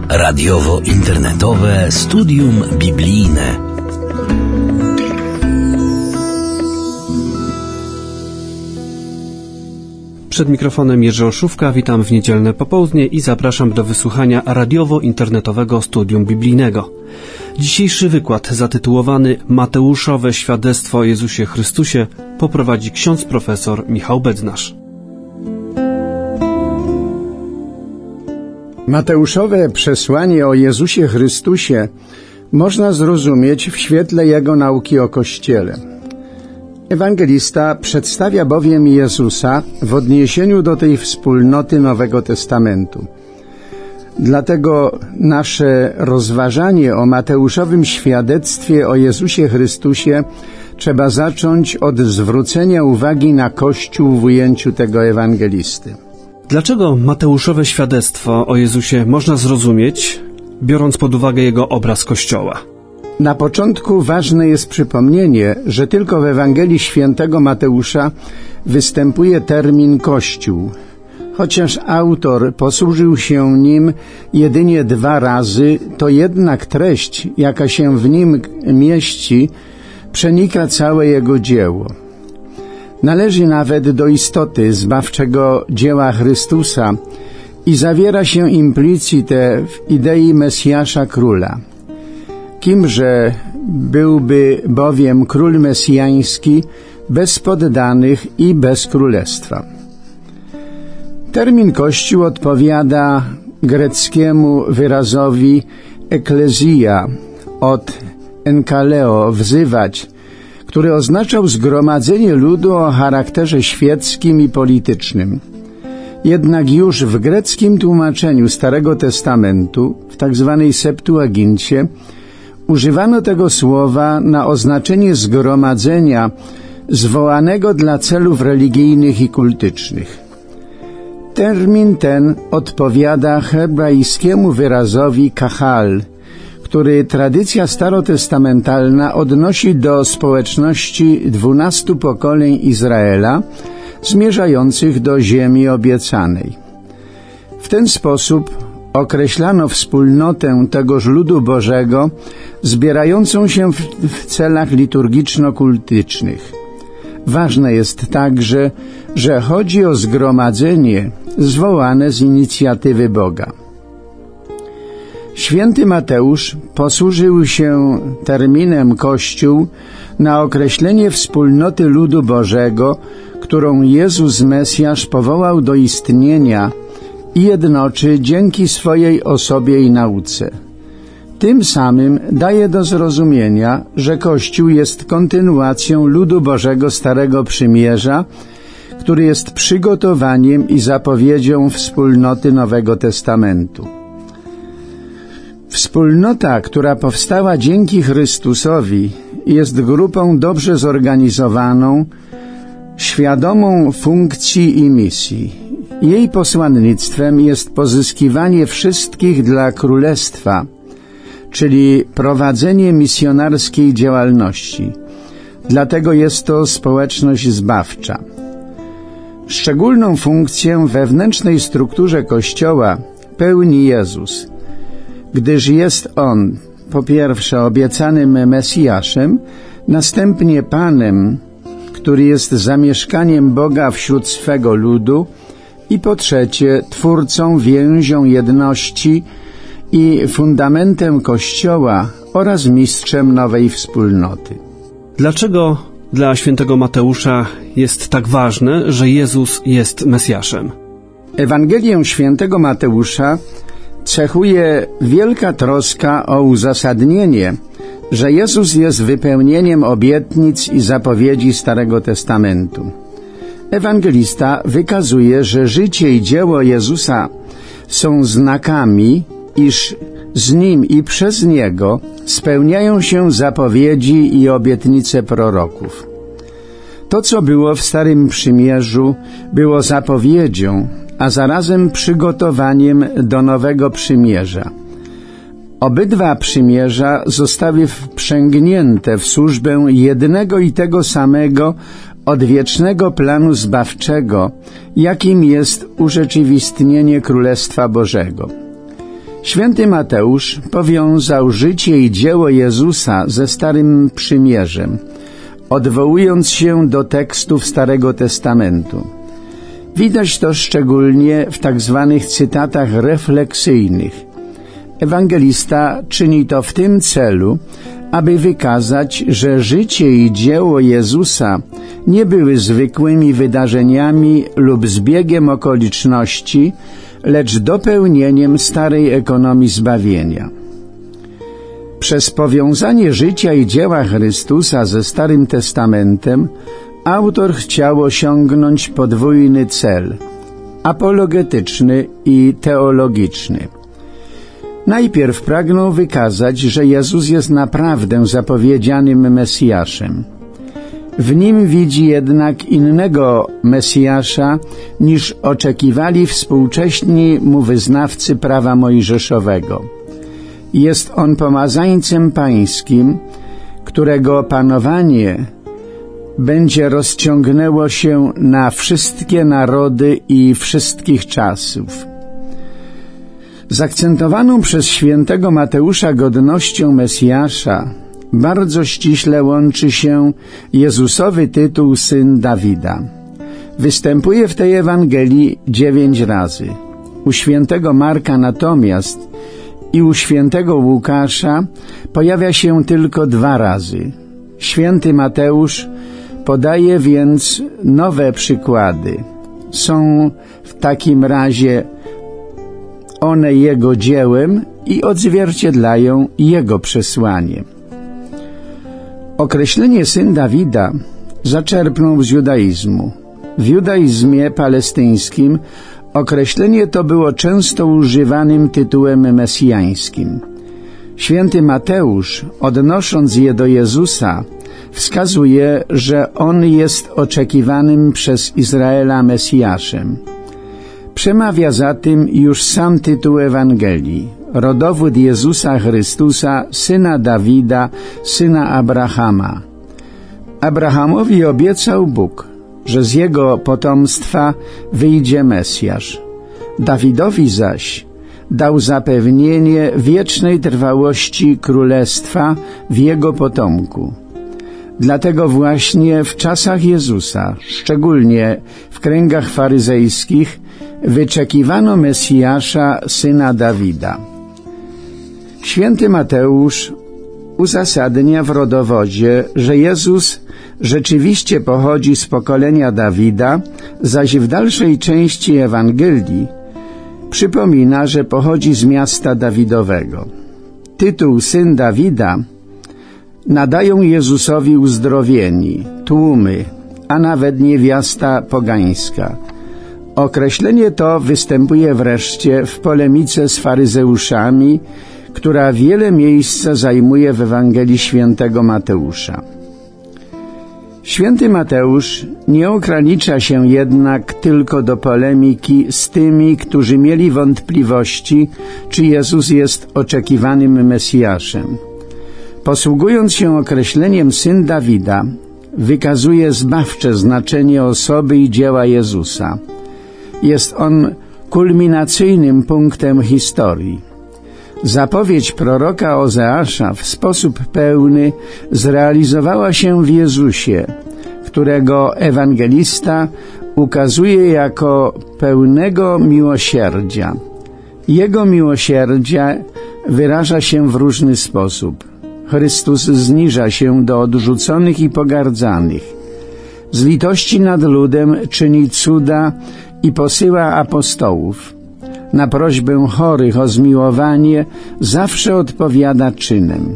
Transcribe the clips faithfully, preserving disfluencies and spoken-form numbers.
Radiowo-internetowe studium biblijne. Przed mikrofonem Jerzy Olszówka, witam w niedzielne popołudnie i zapraszam do wysłuchania radiowo-internetowego studium biblijnego. Dzisiejszy wykład zatytułowany Mateuszowe świadectwo o Jezusie Chrystusie poprowadzi ksiądz profesor Michał Bednarz. Mateuszowe przesłanie o Jezusie Chrystusie można zrozumieć w świetle jego nauki o Kościele. Ewangelista przedstawia bowiem Jezusa w odniesieniu do tej wspólnoty Nowego Testamentu. Dlatego nasze rozważanie o Mateuszowym świadectwie o Jezusie Chrystusie trzeba zacząć od zwrócenia uwagi na Kościół w ujęciu tego ewangelisty. Dlaczego Mateuszowe świadectwo o Jezusie można zrozumieć, biorąc pod uwagę jego obraz Kościoła? Na początku ważne jest przypomnienie, że tylko w Ewangelii Świętego Mateusza występuje termin Kościół. Chociaż autor posłużył się nim jedynie dwa razy, to jednak treść, jaka się w nim mieści, przenika całe jego dzieło. Należy nawet do istoty zbawczego dzieła Chrystusa i zawiera się implicite w idei Mesjasza Króla. Kimże byłby bowiem król mesjański bez poddanych i bez królestwa? Termin Kościół odpowiada greckiemu wyrazowi eklezja od enkaleo, wzywać, który oznaczał zgromadzenie ludu o charakterze świeckim i politycznym. Jednak już w greckim tłumaczeniu Starego Testamentu, w tak zwanej Septuagincie, używano tego słowa na oznaczenie zgromadzenia zwołanego dla celów religijnych i kultycznych. Termin ten odpowiada hebrajskiemu wyrazowi kahal, który tradycja starotestamentalna odnosi do społeczności dwunastu pokoleń Izraela zmierzających do ziemi obiecanej. W ten sposób określano wspólnotę tegoż ludu Bożego zbierającą się w, w celach liturgiczno-kultycznych. Ważne jest także, że chodzi o zgromadzenie zwołane z inicjatywy Boga. Święty Mateusz posłużył się terminem Kościół na określenie wspólnoty ludu Bożego, którą Jezus Mesjasz powołał do istnienia i jednoczy dzięki swojej osobie i nauce. Tym samym daje do zrozumienia, że Kościół jest kontynuacją ludu Bożego Starego Przymierza, który jest przygotowaniem i zapowiedzią wspólnoty Nowego Testamentu. Wspólnota, która powstała dzięki Chrystusowi, jest grupą dobrze zorganizowaną, świadomą funkcji i misji. Jej posłannictwem jest pozyskiwanie wszystkich dla Królestwa, czyli prowadzenie misjonarskiej działalności. Dlatego jest to społeczność zbawcza. Szczególną funkcję w wewnętrznej strukturze Kościoła pełni Jezus, gdyż jest On, po pierwsze, obiecanym Mesjaszem, następnie Panem, który jest zamieszkaniem Boga wśród swego ludu, i po trzecie, Twórcą, więzią jedności i fundamentem Kościoła oraz mistrzem nowej wspólnoty. Dlaczego dla świętego Mateusza jest tak ważne, że Jezus jest Mesjaszem? Ewangelię świętego Mateusza cechuje wielka troska o uzasadnienie, że Jezus jest wypełnieniem obietnic i zapowiedzi Starego Testamentu. Ewangelista wykazuje, że życie i dzieło Jezusa są znakami, iż z Nim i przez Niego spełniają się zapowiedzi i obietnice proroków. To, co było w Starym Przymierzu, było zapowiedzią, a zarazem przygotowaniem do Nowego Przymierza. Obydwa przymierza zostały wprzęgnięte w służbę jednego i tego samego odwiecznego planu zbawczego, jakim jest urzeczywistnienie Królestwa Bożego. Święty Mateusz powiązał życie i dzieło Jezusa ze Starym Przymierzem, odwołując się do tekstów Starego Testamentu. Widać to szczególnie w tak zwanych cytatach refleksyjnych. Ewangelista czyni to w tym celu, aby wykazać, że życie i dzieło Jezusa nie były zwykłymi wydarzeniami lub zbiegiem okoliczności, lecz dopełnieniem starej ekonomii zbawienia. Przez powiązanie życia i dzieła Chrystusa ze Starym Testamentem autor chciał osiągnąć podwójny cel – apologetyczny i teologiczny. Najpierw pragnął wykazać, że Jezus jest naprawdę zapowiedzianym Mesjaszem. W nim widzi jednak innego Mesjasza, niż oczekiwali współcześni mu wyznawcy prawa mojżeszowego. Jest on pomazańcem pańskim, którego panowanie będzie rozciągnęło się na wszystkie narody i wszystkich czasów. Zaakcentowaną przez świętego Mateusza godnością Mesjasza bardzo ściśle łączy się Jezusowy tytuł Syn Dawida. Występuje w tej Ewangelii dziewięć razy. U świętego Marka natomiast i u świętego Łukasza pojawia się tylko dwa razy. Święty Mateusz podaje więc nowe przykłady. Są w takim razie one jego dziełem i odzwierciedlają jego przesłanie. Określenie Syn Dawida zaczerpnął z judaizmu. W judaizmie palestyńskim określenie to było często używanym tytułem mesjańskim. Święty Mateusz, odnosząc je do Jezusa, wskazuje, że On jest oczekiwanym przez Izraela Mesjaszem. Przemawia za tym już sam tytuł Ewangelii. Rodowód Jezusa Chrystusa, syna Dawida, syna Abrahama. Abrahamowi obiecał Bóg, że z jego potomstwa wyjdzie Mesjasz. Dawidowi zaś dał zapewnienie wiecznej trwałości królestwa w jego potomku. Dlatego właśnie w czasach Jezusa, szczególnie w kręgach faryzejskich, wyczekiwano Mesjasza, syna Dawida. Święty Mateusz uzasadnia w rodowodzie, że Jezus rzeczywiście pochodzi z pokolenia Dawida, zaś w dalszej części Ewangelii przypomina, że pochodzi z miasta Dawidowego. Tytuł Syn Dawida nadają Jezusowi uzdrowieni, tłumy, a nawet niewiasta pogańska. Określenie to występuje wreszcie w polemice z faryzeuszami, która wiele miejsca zajmuje w Ewangelii świętego Mateusza. Święty Mateusz nie ogranicza się jednak tylko do polemiki z tymi, którzy mieli wątpliwości, czy Jezus jest oczekiwanym Mesjaszem. Posługując się określeniem Syn Dawida, wykazuje zbawcze znaczenie osoby i dzieła Jezusa. Jest on kulminacyjnym punktem historii. Zapowiedź proroka Ozeasza w sposób pełny zrealizowała się w Jezusie, którego ewangelista ukazuje jako pełnego miłosierdzia. Jego miłosierdzie wyraża się w różny sposób. Chrystus zniża się do odrzuconych i pogardzanych. Z litości nad ludem czyni cuda i posyła apostołów. Na prośbę chorych o zmiłowanie zawsze odpowiada czynem.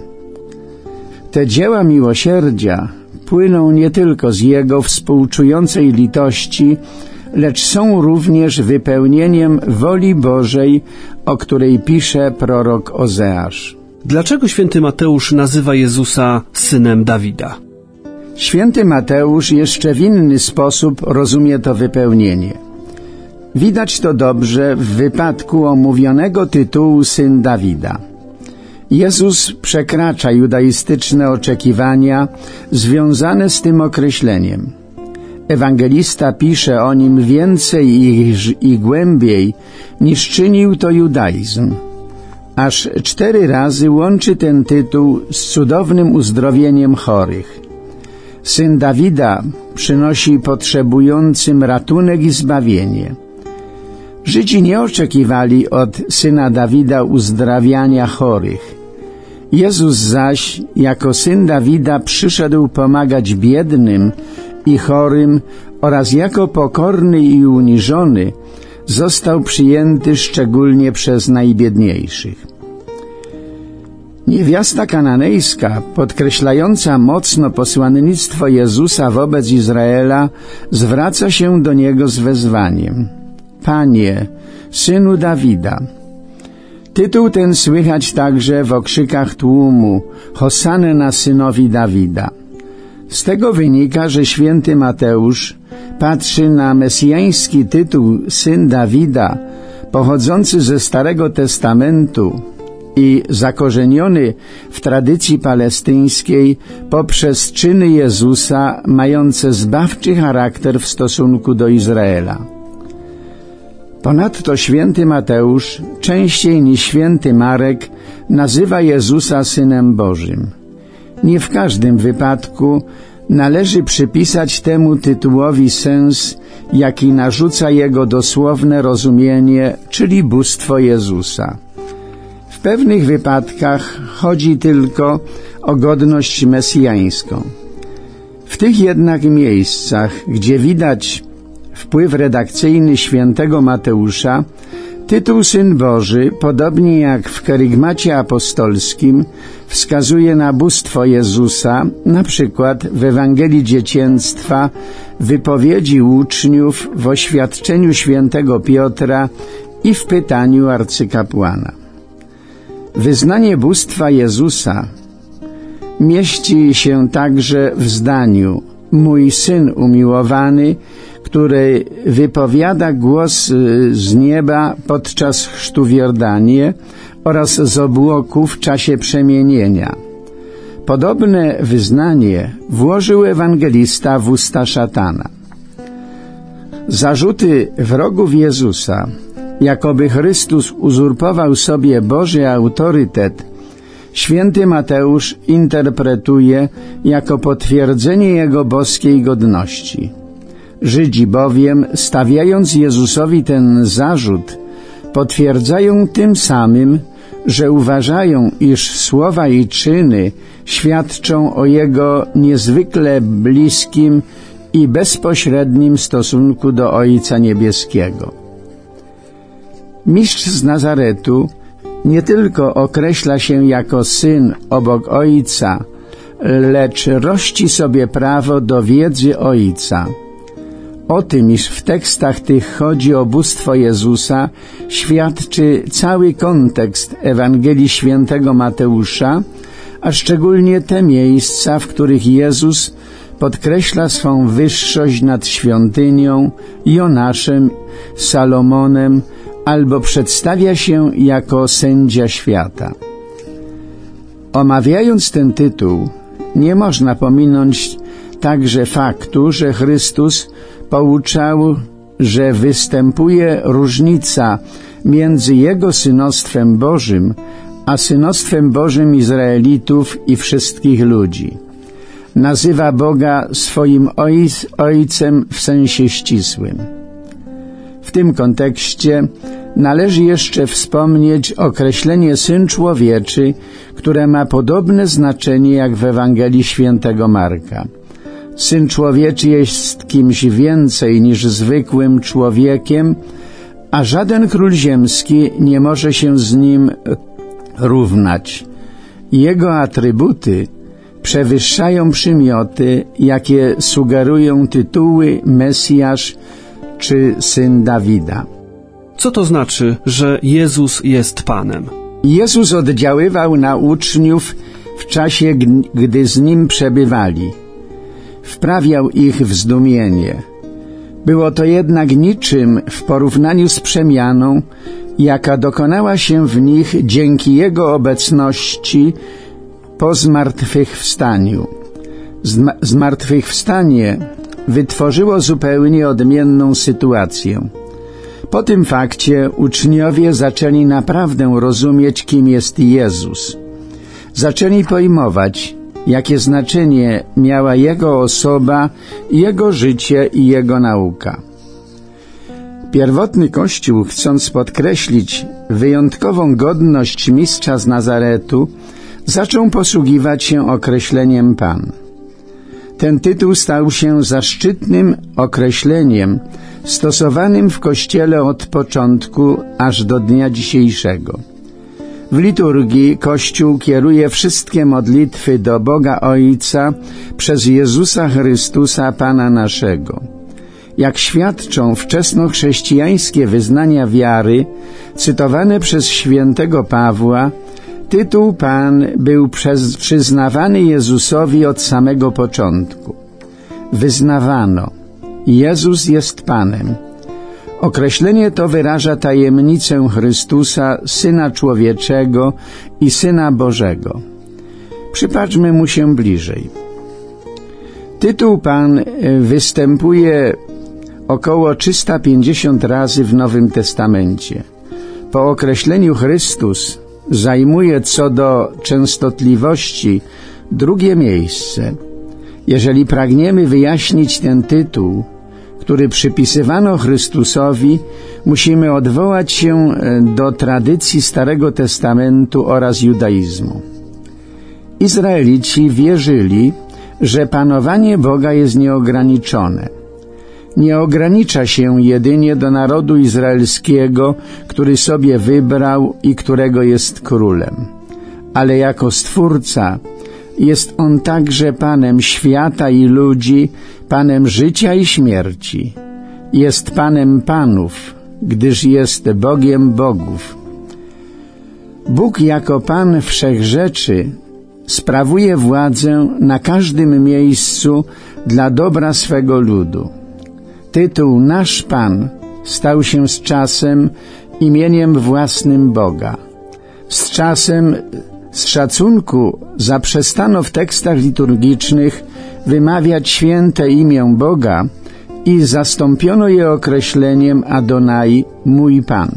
Te dzieła miłosierdzia płyną nie tylko z Jego współczującej litości, lecz są również wypełnieniem woli Bożej, o której pisze prorok Ozeasz. Dlaczego święty Mateusz nazywa Jezusa synem Dawida? Święty Mateusz jeszcze w inny sposób rozumie to wypełnienie. Widać to dobrze w wypadku omówionego tytułu Syn Dawida. Jezus przekracza judaistyczne oczekiwania związane z tym określeniem. Ewangelista pisze o nim więcej i, i głębiej, niż czynił to judaizm. Aż cztery razy łączy ten tytuł z cudownym uzdrowieniem chorych. Syn Dawida przynosi potrzebującym ratunek i zbawienie. Żydzi nie oczekiwali od Syna Dawida uzdrawiania chorych. Jezus zaś, jako Syn Dawida, przyszedł pomagać biednym i chorym oraz jako pokorny i uniżony został przyjęty szczególnie przez najbiedniejszych. Niewiasta kananejska, podkreślająca mocno posłannictwo Jezusa wobec Izraela, zwraca się do Niego z wezwaniem: Panie, Synu Dawida. Tytuł ten słychać także w okrzykach tłumu: Hosanna synowi Dawida. Z tego wynika, że święty Mateusz patrzy na mesjański tytuł Syn Dawida, pochodzący ze Starego Testamentu i zakorzeniony w tradycji palestyńskiej poprzez czyny Jezusa, mające zbawczy charakter w stosunku do Izraela. Ponadto święty Mateusz, częściej niż święty Marek, nazywa Jezusa Synem Bożym. Nie w każdym wypadku należy przypisać temu tytułowi sens, jaki narzuca jego dosłowne rozumienie, czyli bóstwo Jezusa. W pewnych wypadkach chodzi tylko o godność mesjańską. W tych jednak miejscach, gdzie widać wpływ redakcyjny świętego Mateusza, tytuł Syn Boży, podobnie jak w kerygmacie apostolskim, wskazuje na bóstwo Jezusa, na przykład w Ewangelii Dziecięctwa, wypowiedzi uczniów, w oświadczeniu świętego Piotra i w pytaniu arcykapłana. Wyznanie bóstwa Jezusa mieści się także w zdaniu: mój Syn umiłowany, który wypowiada głos z nieba podczas chrztu w Jordanie oraz z obłoku w czasie przemienienia. Podobne wyznanie włożył ewangelista w usta szatana. Zarzuty wrogów Jezusa, jakoby Chrystus uzurpował sobie Boży autorytet, święty Mateusz interpretuje jako potwierdzenie Jego boskiej godności. Żydzi bowiem, stawiając Jezusowi ten zarzut, potwierdzają tym samym, że uważają, iż słowa i czyny świadczą o Jego niezwykle bliskim i bezpośrednim stosunku do Ojca Niebieskiego. Mistrz z Nazaretu nie tylko określa się jako Syn obok Ojca, lecz rości sobie prawo do wiedzy Ojca. O tym, iż w tekstach tych chodzi o bóstwo Jezusa, świadczy cały kontekst Ewangelii świętego Mateusza, a szczególnie te miejsca, w których Jezus podkreśla swą wyższość nad świątynią, Jonaszem, Salomonem, albo przedstawia się jako sędzia świata. Omawiając ten tytuł, nie można pominąć także faktu, że Chrystus pouczał, że występuje różnica między Jego synostwem Bożym a synostwem Bożym Izraelitów i wszystkich ludzi. Nazywa Boga swoim ojc, Ojcem w sensie ścisłym. W tym kontekście należy jeszcze wspomnieć określenie Syn Człowieczy, które ma podobne znaczenie jak w Ewangelii świętego Marka. Syn Człowieczy jest kimś więcej niż zwykłym człowiekiem, a żaden król ziemski nie może się z nim równać. Jego atrybuty przewyższają przymioty, jakie sugerują tytuły Mesjasz czy Syn Dawida. Co to znaczy, że Jezus jest Panem? Jezus oddziaływał na uczniów w czasie, gdy z Nim przebywali. Wprawiał ich w zdumienie. Było to jednak niczym w porównaniu z przemianą, jaka dokonała się w nich dzięki Jego obecności po zmartwychwstaniu. Zma- zmartwychwstanie wytworzyło zupełnie odmienną sytuację. Po tym fakcie uczniowie zaczęli naprawdę rozumieć, kim jest Jezus. Zaczęli pojmować, jakie znaczenie miała Jego osoba, Jego życie i Jego nauka. Pierwotny Kościół, chcąc podkreślić wyjątkową godność mistrza z Nazaretu, zaczął posługiwać się określeniem Pan. Ten tytuł stał się zaszczytnym określeniem stosowanym w Kościele od początku aż do dnia dzisiejszego. W liturgii Kościół kieruje wszystkie modlitwy do Boga Ojca przez Jezusa Chrystusa, Pana naszego. Jak świadczą wczesnochrześcijańskie wyznania wiary, cytowane przez świętego Pawła, tytuł Pan był przez, przyznawany Jezusowi od samego początku. Wyznawano: Jezus jest Panem. Określenie to wyraża tajemnicę Chrystusa, Syna Człowieczego i Syna Bożego. Przypatrzmy mu się bliżej. Tytuł Pan występuje około trzysta pięćdziesiąt razy w Nowym Testamencie. Po określeniu Chrystus zajmuje co do częstotliwości drugie miejsce. Jeżeli pragniemy wyjaśnić ten tytuł, który przypisywano Chrystusowi, musimy odwołać się do tradycji Starego Testamentu oraz judaizmu. Izraelici wierzyli, że panowanie Boga jest nieograniczone. Nie ogranicza się jedynie do narodu izraelskiego, który sobie wybrał i którego jest królem, ale jako Stwórca jest On także Panem świata i ludzi, Panem życia i śmierci. Jest Panem Panów, gdyż jest Bogiem Bogów. Bóg jako Pan wszechrzeczy sprawuje władzę na każdym miejscu dla dobra swego ludu. Tytuł Nasz Pan stał się z czasem imieniem własnym Boga. Z czasem z szacunku zaprzestano w tekstach liturgicznych wymawiać święte imię Boga i zastąpiono je określeniem Adonai, mój Pan.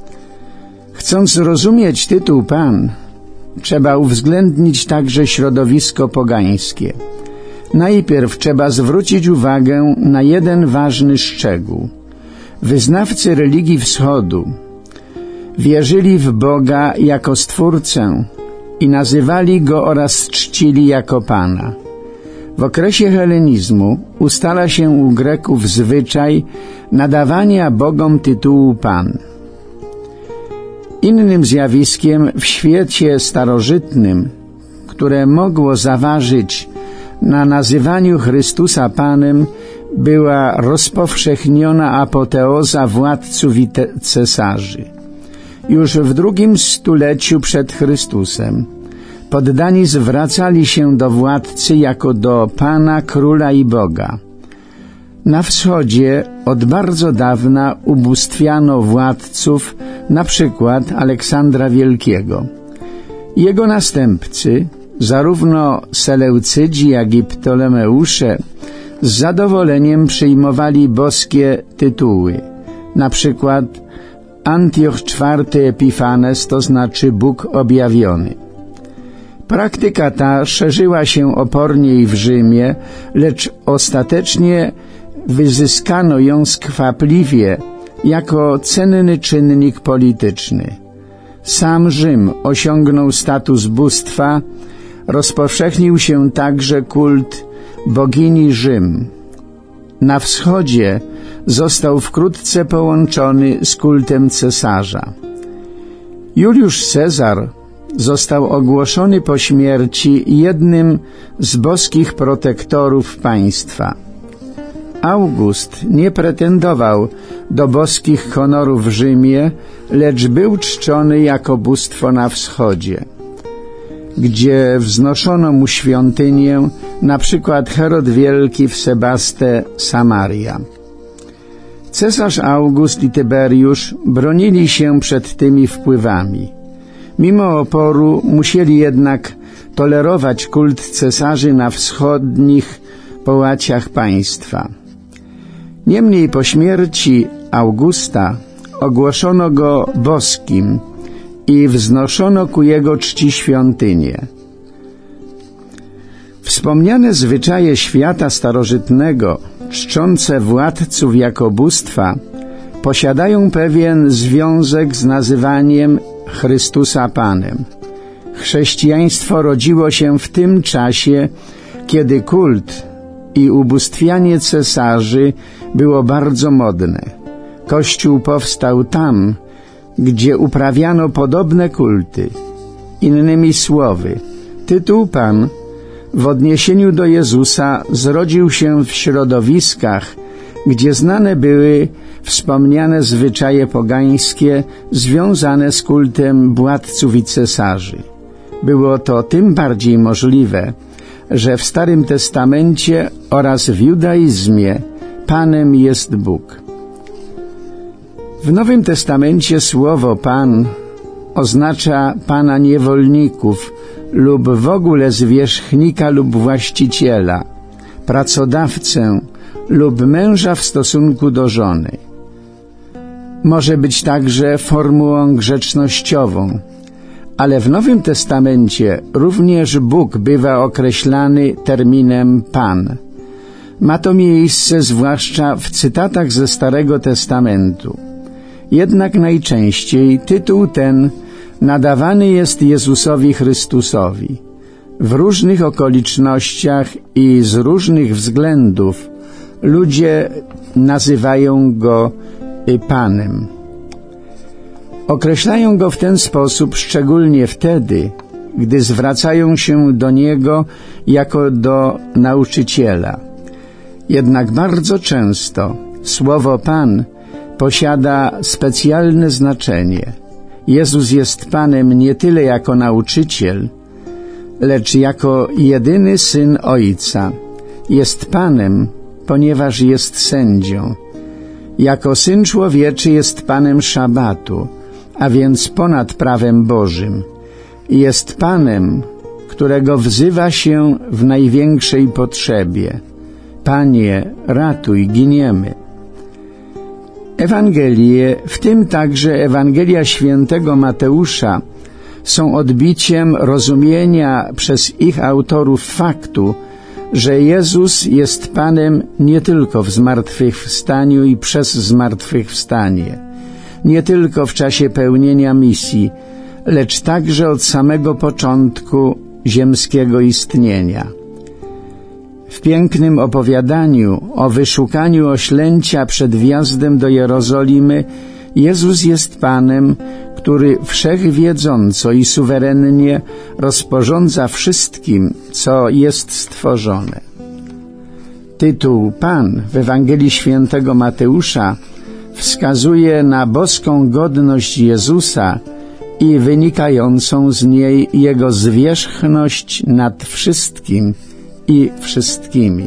Chcąc zrozumieć tytuł Pan, trzeba uwzględnić także środowisko pogańskie. Najpierw trzeba zwrócić uwagę na jeden ważny szczegół. Wyznawcy religii wschodu wierzyli w Boga jako Stwórcę i nazywali Go oraz czcili jako Pana. W okresie helenizmu ustala się u Greków zwyczaj nadawania bogom tytułu Pan. Innym zjawiskiem w świecie starożytnym, które mogło zaważyć na nazywaniu Chrystusa Panem, była rozpowszechniona apoteoza władców i cesarzy. Już w drugim stuleciu przed Chrystusem poddani zwracali się do władcy jako do Pana, Króla i Boga. Na wschodzie od bardzo dawna ubóstwiano władców, na przykład Aleksandra Wielkiego. Jego następcy, zarówno Seleucydzi, jak i Ptolemeusze, z zadowoleniem przyjmowali boskie tytuły, na przykład Antioch czwarty Epifanes, to znaczy Bóg objawiony. Praktyka ta szerzyła się oporniej w Rzymie, lecz ostatecznie wyzyskano ją skwapliwie jako cenny czynnik polityczny. Sam Rzym osiągnął status bóstwa, rozpowszechnił się także kult bogini Rzym. Na wschodzie został wkrótce połączony z kultem cesarza. Juliusz Cezar został ogłoszony po śmierci jednym z boskich protektorów państwa. August nie pretendował do boskich honorów w Rzymie, lecz był czczony jako bóstwo na wschodzie, gdzie wznoszono mu świątynię, na przykład Herod Wielki w Sebaste, Samaria. Cesarz August i Tyberiusz bronili się przed tymi wpływami. Mimo oporu musieli jednak tolerować kult cesarzy na wschodnich połaciach państwa. Niemniej po śmierci Augusta ogłoszono go boskim i wznoszono ku jego czci świątynię. Wspomniane zwyczaje świata starożytnego, czczące władców jako bóstwa, posiadają pewien związek z nazywaniem Chrystusa Panem. Chrześcijaństwo rodziło się w tym czasie, kiedy kult i ubóstwianie cesarzy było bardzo modne. Kościół powstał tam, gdzie uprawiano podobne kulty. Innymi słowy, tytuł Pan w odniesieniu do Jezusa zrodził się w środowiskach, gdzie znane były wspomniane zwyczaje pogańskie związane z kultem władców i cesarzy. Było to tym bardziej możliwe, że w Starym Testamencie oraz w judaizmie Panem jest Bóg. W Nowym Testamencie słowo Pan oznacza Pana niewolników lub w ogóle zwierzchnika lub właściciela, pracodawcę lub męża w stosunku do żony. Może być także formułą grzecznościową, ale w Nowym Testamencie również Bóg bywa określany terminem Pan. Ma to miejsce zwłaszcza w cytatach ze Starego Testamentu. Jednak najczęściej tytuł ten nadawany jest Jezusowi Chrystusowi. W różnych okolicznościach i z różnych względów ludzie nazywają Go Panem. Określają Go w ten sposób szczególnie wtedy, gdy zwracają się do Niego jako do nauczyciela. Jednak bardzo często słowo Pan posiada specjalne znaczenie. Jezus jest Panem nie tyle jako nauczyciel, lecz jako jedyny Syn Ojca. Jest Panem, ponieważ jest sędzią. Jako Syn Człowieczy jest Panem szabatu, a więc ponad prawem Bożym. Jest Panem, którego wzywa się w największej potrzebie. Panie, ratuj, giniemy. Ewangelie, w tym także Ewangelia świętego Mateusza, są odbiciem rozumienia przez ich autorów faktu, że Jezus jest Panem nie tylko w zmartwychwstaniu i przez zmartwychwstanie, nie tylko w czasie pełnienia misji, lecz także od samego początku ziemskiego istnienia. W pięknym opowiadaniu o wyszukaniu oślęcia przed wjazdem do Jerozolimy Jezus jest Panem, który wszechwiedząco i suwerennie rozporządza wszystkim, co jest stworzone. Tytuł Pan w Ewangelii świętego Mateusza wskazuje na boską godność Jezusa i wynikającą z niej Jego zwierzchność nad wszystkim i wszystkimi.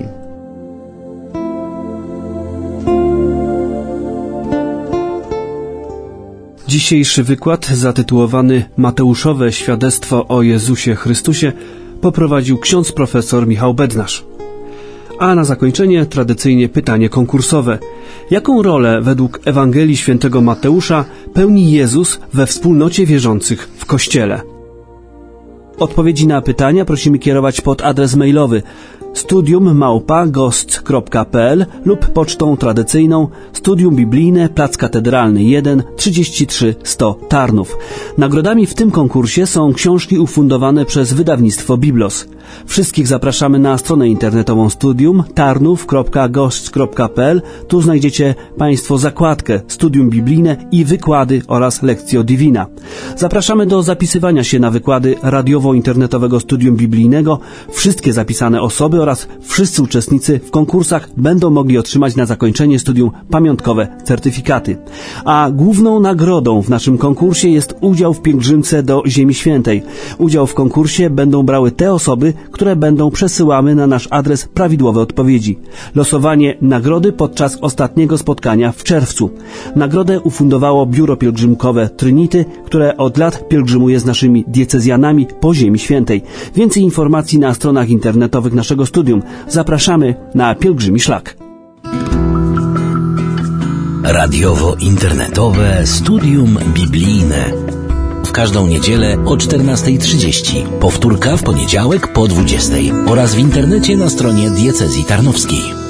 Dzisiejszy wykład zatytułowany Mateuszowe świadectwo o Jezusie Chrystusie poprowadził ksiądz profesor Michał Bednarz. A na zakończenie tradycyjnie pytanie konkursowe. Jaką rolę według Ewangelii świętego Mateusza pełni Jezus we wspólnocie wierzących w Kościele? Odpowiedzi na pytania prosimy kierować pod adres mailowy studium małpa gost kropka p l lub pocztą tradycyjną Studium Biblijne, Plac Katedralny jeden, trzydzieści trzy sto Tarnów. Nagrodami w tym konkursie są książki ufundowane przez wydawnictwo Biblos. Wszystkich zapraszamy na stronę internetową Studium tarnów kropka gost kropka p l. Tu znajdziecie Państwo zakładkę Studium Biblijne i wykłady oraz Lectio Divina. Zapraszamy do zapisywania się na wykłady radiowo-internetowego Studium Biblijnego. Wszystkie zapisane osoby oraz wszyscy uczestnicy w konkursach będą mogli otrzymać na zakończenie studium pamiątkowe certyfikaty. A główną nagrodą w naszym konkursie jest udział w pielgrzymce do Ziemi Świętej. Udział w konkursie będą brały te osoby, które będą przesyłane na nasz adres prawidłowe odpowiedzi. Losowanie nagrody podczas ostatniego spotkania w czerwcu. Nagrodę ufundowało Biuro Pielgrzymkowe Trinity, które od lat pielgrzymuje z naszymi diecezjanami po Ziemi Świętej. Więcej informacji na stronach internetowych naszego studium. Zapraszamy na Pielgrzymi Szlak. Radiowo-internetowe Studium Biblijne. W każdą niedzielę o czternasta trzydzieści. Powtórka w poniedziałek po dwudziestej oraz w internecie na stronie Diecezji Tarnowskiej.